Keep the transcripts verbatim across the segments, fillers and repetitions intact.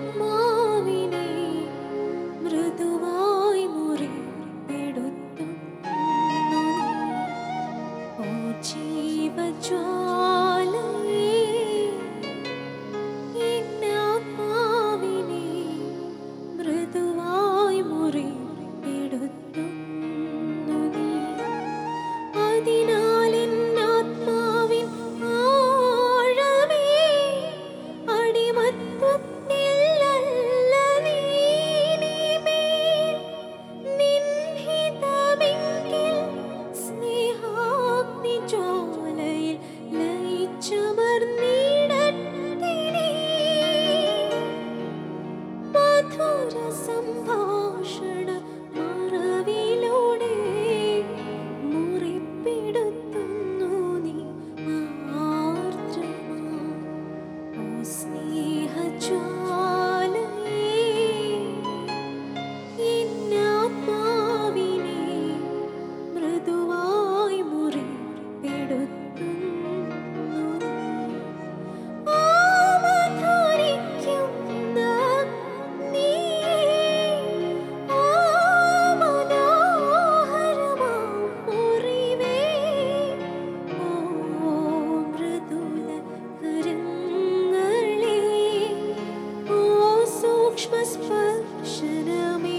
മൃദുവായി മുറിപ്പെടുത്തുന്നു ഓ ജീവജ്വാലയേ എന്നാത്മാവിനെ മൃദുവായി മുറിപ്പെടുത്തുന്നു നീ അതിനാൽ എന്നാത്മാവിൻ ആഴമേ അടിമത്വത്തിലല്ല നീ ഇനിമേൽ നിൻ ഹിതമെങ്കിൽ സ്നേഹാഗ്നിജ്വാലയിൽ ലയിച്ചമർന്നിടട്ടെ നീ മധുര സംഭാഷണ മറവിലൂടെ മുറിപ്പെടുത്തുന്നു നീ ആർദ്രമാം ഓ സ്നേഹജ്വാലയേ എന്നാത്മാവിനെ മൃദുവായി മുറിപ്പെടുത്തുന്നു ആ മധുരിക്കുന്ന നീയേ ആ മനോഹരമാം മുറിവേ ഓ മൃദുല കരങ്ങളേ ഓ സൂക്ഷ്മ സ്പർശനമേ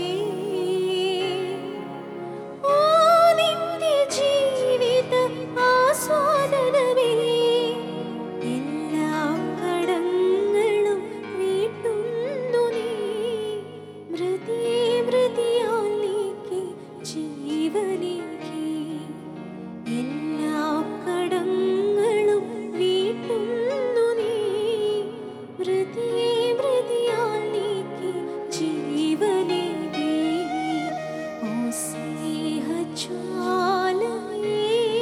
ഓ നിത്യജീവിത ആസ്വാദനമേ എല്ലാ കടങ്ങളും വീട്ടുന്നു നീ മൃതിയെ മൃതിയാൽ നീക്കി ജീവനേകി എല്ലാ കടങ്ങളും വീട്ടുന്നു നീ മൃതിയെ മൃതിയാൽ നീക്കി ജീവനേകി ഓ സ്നേഹജ്വാലയേ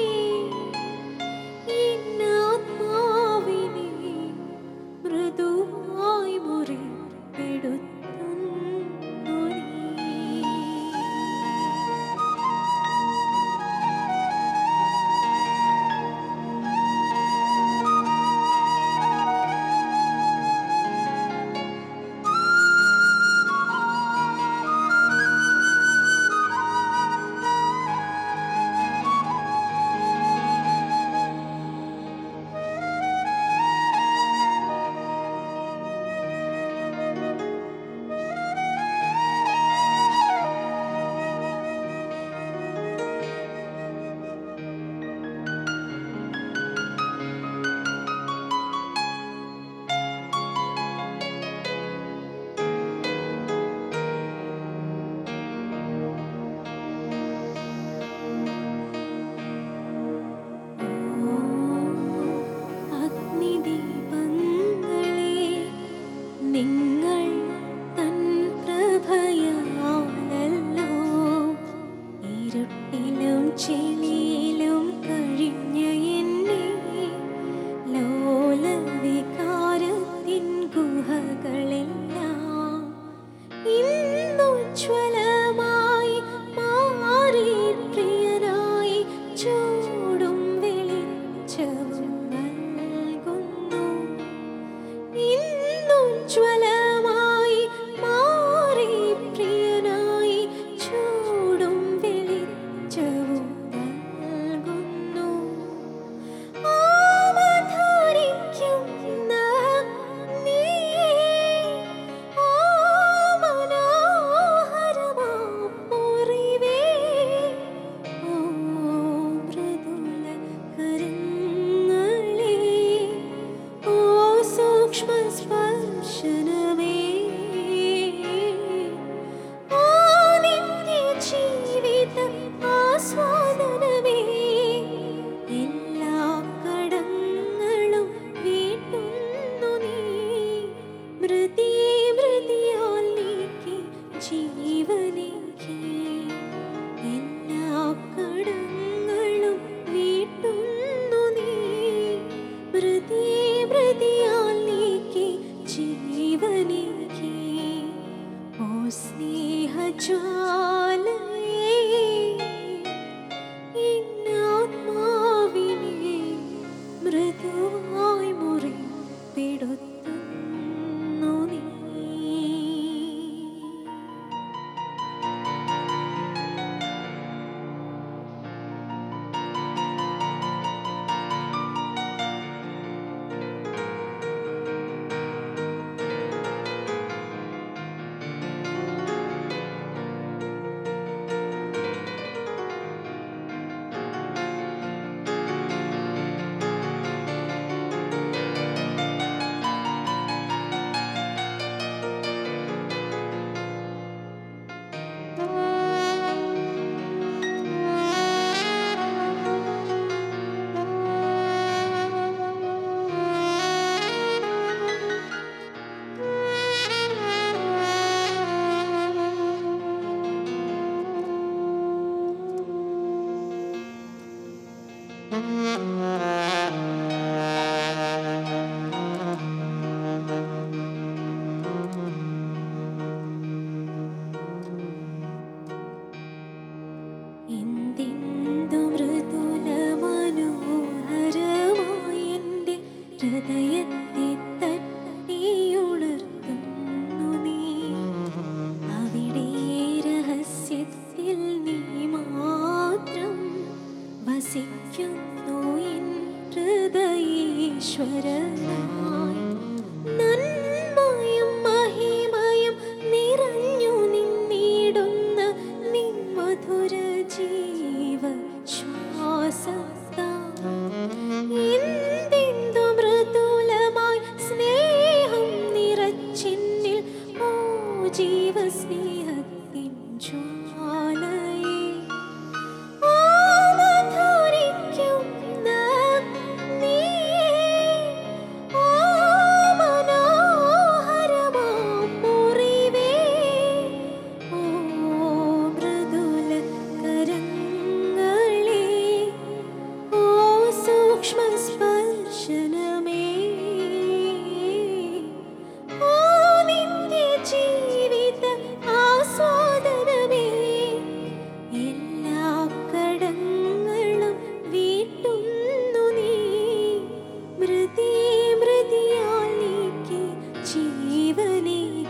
എന്നാത്മാവിനെ മൃദുവായി മുറിപ്പെടുത്തുന്നു നീ അഗ്നിദീപങ്ങളേ നിങ്ങൾ തൻ പ്രഭയാലല്ലോ ഇരുട്ടിലും ചെളിയിലും കഴിഞ്ഞ എന്നെ ലോലവികാരത്തിൻ ഗുഹകളെല്ലാം ഇന്നുജ്വലമായി മാറി പ്രിയനായി ചൂടും വെളിച്ചവും നൽകുന്നു ഇന്നുജ്വലമായി മാറി പ്രിയനായി ചൂടും വെളിച്ചവും നൽകുന്നു ആ മധുരിക്കുന്ന നീയേ ആ മനോഹരമാം മുറിവേ ഓ മൃദുല കരങ്ങളേ ഓ സൂക്ഷ്മ സ്പർശനമേ ഓ നിത്യജീവിത ആസ്വാദനമേ എല്ലാ കടങ്ങളും വീട്ടുന്നു നീ മൃതിയെ മൃതിയാൽ നീക്കി ജീവനേകി എല്ലാ കടങ്ങളും വീട്ടുന്നു നീ മൃതിയെ മൃതിയാൽ നീക്കി ജീവനേകി ഓ സ്നേഹജ്വാലയേ എന്നാത്മാവിനെ മൃദുവായി മുറിപ്പെടുത്തുന്നു നീ ജീവസ്നേഹത്തിൻ ജ്വാലയേ ആ മധുരിക്കുന്ന നീയേ ആ മനോഹരമാം മുറിവേ ഓ മൃദുല കരങ്ങളേ ഓ സൂക്ഷ്മ സ്പർശനമേ ഓ നിത്യ ജീവിത ആസ്വാദനമേ എല്ലാ കടങ്ങളും വീട്ടുന്നു നീ മൃദി മൃദിയാൽ നീക്കി ജീവനേ